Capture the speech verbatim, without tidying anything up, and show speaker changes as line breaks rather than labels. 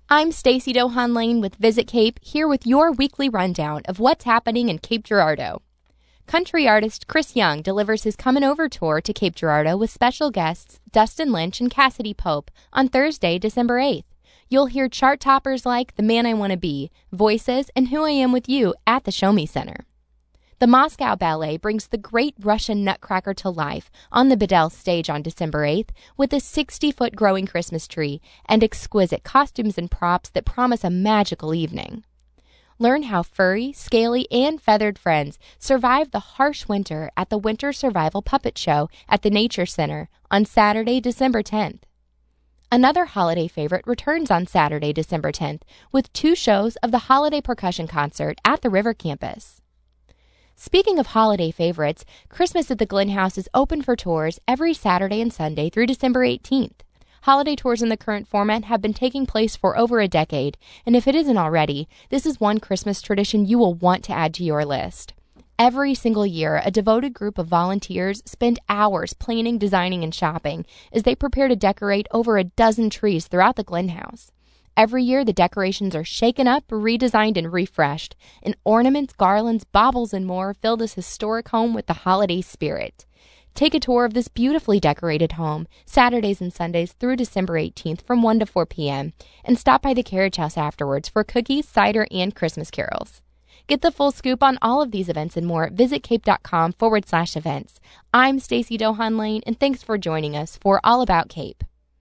I'm Stacy Dohan Lane with Visit Cape, here with your weekly rundown of what's happening in Cape Girardeau. Country artist Chris Young delivers his Comin' Over tour to Cape Girardeau with special guests Dustin Lynch and Cassidy Pope on Thursday, December eighth. You'll hear chart toppers like The Man I Want to Be, Voices, and Who I Am With You at the Show Me Center. The Moscow Ballet brings the Great Russian Nutcracker to life on the Bedell stage on December eighth with a sixty-foot growing Christmas tree and exquisite costumes and props that promise a magical evening. Learn how furry, scaly, and feathered friends survive the harsh winter at the Winter Survival Puppet Show at the Nature Center on Saturday, December tenth. Another holiday favorite returns on Saturday, December tenth with two shows of the Holiday Percussion Concert at the River Campus. Speaking of holiday favorites, Christmas at the Glen House is open for tours every Saturday and Sunday through December eighteenth. Holiday tours in the current format have been taking place for over a decade, and if it isn't already, this is one Christmas tradition you will want to add to your list. Every single year, a devoted group of volunteers spend hours planning, designing, and shopping as they prepare to decorate over a dozen trees throughout the Glen House. Every year, the decorations are shaken up, redesigned, and refreshed, and ornaments, garlands, baubles, and more fill this historic home with the holiday spirit. Take a tour of this beautifully decorated home Saturdays and Sundays through December eighteenth from one to four p.m. and stop by the Carriage House afterwards for cookies, cider, and Christmas carols. Get the full scoop on all of these events and more at visitcape.com forward slash events. I'm Stacy Dohan Lane, and thanks for joining us for All About Cape.